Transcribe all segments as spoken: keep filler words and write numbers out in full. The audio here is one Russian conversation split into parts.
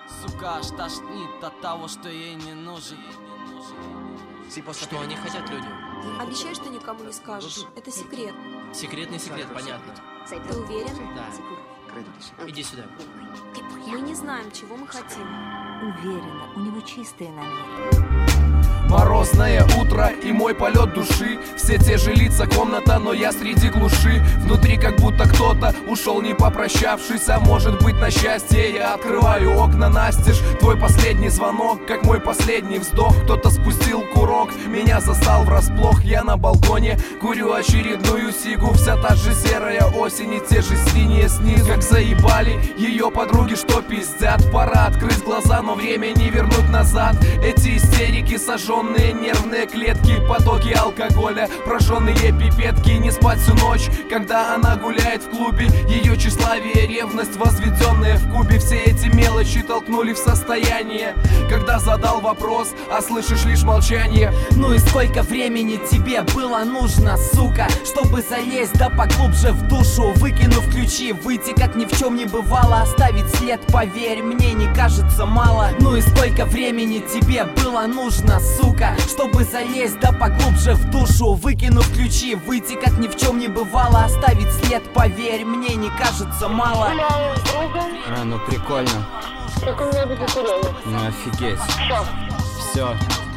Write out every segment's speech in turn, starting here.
Сука, аж тошнит от того, что ей не нужен. Что они хотят, люди? Обещай, что никому не скажешь. Это секрет. Секретный секрет, понятно. Ты уверен? Да. Иди сюда. Мы не знаем, чего мы хотим. Уверена, у него чистые намерения. Морозное утро и мой полет души. Все те же лица, комната, но я среди глуши. Внутри как будто кто-то ушел, не попрощавшись. А может быть, на счастье я открываю окна настежь. Твой последний звонок, как мой последний вздох. Кто-то спустил курок, меня застал врасплох. Я на балконе курю очередную сигу. Вся та же серая осень и те же синие снизу. Как заебали ее подруги, что пиздят. Пора открыть глаза, но время не вернуть назад. Эти истерики сожженные нервные клетки, потоки алкоголя, прожженные пипетки. Не спать всю ночь, когда она гуляет в клубе. Ее тщеславие, ревность, возведенные в кубе. Все эти мелочи толкнули в состояние, когда задал вопрос, а слышишь лишь молчание. Ну и сколько времени тебе было нужно, сука, чтобы залезть да поглубже в душу, выкинув ключи, выйти как ни в чем не бывало, оставить след, поверь, мне не кажется мало. Ну и сколько времени тебе было нужно, сука, чтобы залезть да поглубже в душу, выкинув ключи, выйти как ни в чем не бывало, оставить след, поверь, мне не кажется мало. А, ну прикольно. Как у меня будет курение. Ну офигеть. Все. Все.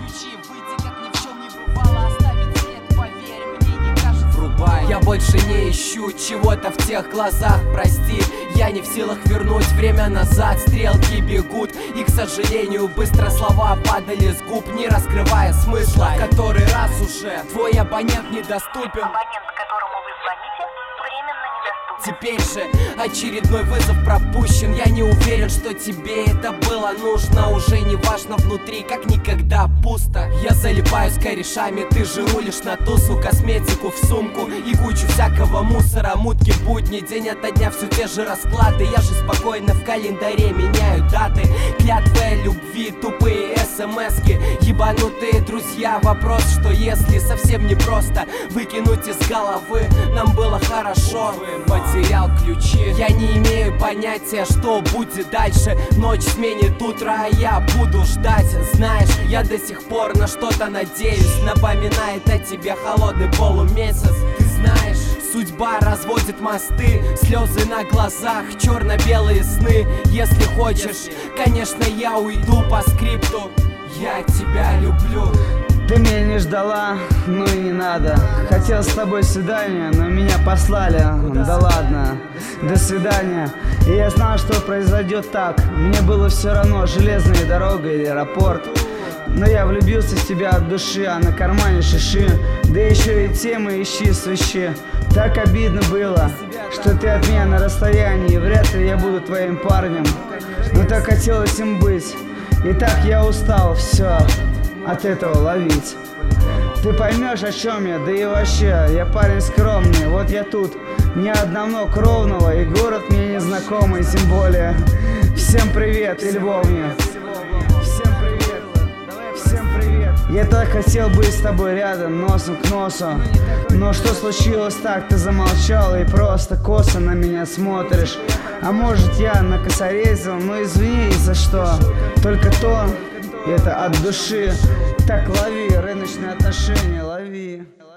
Я больше не ищу чего-то в тех глазах, прости. Я не в силах вернуть время назад, стрелки бегут. И, к сожалению, быстро слова падали с губ, не раскрывая смысла. Который раз уже твой абонент недоступен. Абонент, которому вы звоните, временно недоступен. Теперь же очередной вызов пропущен. Я не уверен, что тебе это было нужно. Уже не важно внутри, как никогда пусто. Я залипаю с корешами, ты же рулишь на тусу. Косметику в сумку и кучу всякого мусора. Мутки будни, день ото дня все те же расклады. Я же спокойно в календаре меняю даты. Клятвы любви, тупые смски, ебанутые друзья. Вопрос, что если совсем непросто выкинуть из головы. Нам было хорошо, потерял ключи. Я не имею понятия, что будет дальше. Ночь сменит утро, а я буду ждать. Знаешь, я до сих пор на что-то надеюсь. Напоминает о тебе холодный полумесяц. Ты знаешь, судьба разводит мосты, слезы на глазах, черно-белые сны. Если хочешь, конечно, я уйду по скрипту. Я тебя люблю. Ты меня не ждала, ну и не надо. Хотел с тобой свидания, но меня послали. Да ладно, до свидания. И я знал, что произойдет так. Мне было все равно, железная дорога или аэропорт. Но я влюбился в тебя от души, а на кармане шиши. Да еще и темы ищи, свищи. Так обидно было, что ты от меня на расстоянии. Вряд ли я буду твоим парнем, но так хотелось им быть. И так я устал, все от этого ловить. Ты поймешь, о чем я, да и вообще, я парень скромный. Вот я тут, ни одного кровного, и город мне незнакомый, тем более. Всем привет, и Львовне. Всем привет, всем привет. Я так хотел быть с тобой рядом, носом к носу. Но что случилось так, ты замолчал и просто косо на меня смотришь. А может я накосорезил, но извини, за что. Только то, это от души. Так лови, рыночные отношения, лови.